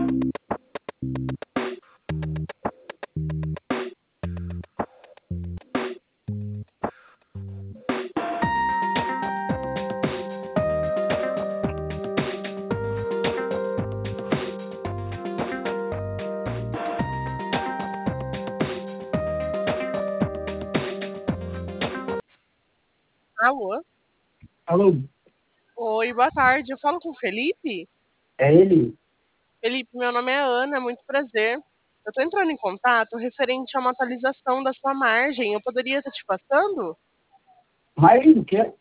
Alô? Alô, Oi, boa tarde. Eu falo com o Felipe? é ele? Felipe, meu nome é Ana, muito prazer. Eu estou entrando em contato referente a uma atualização da sua margem. Eu poderia estar te passando? Margem do quê?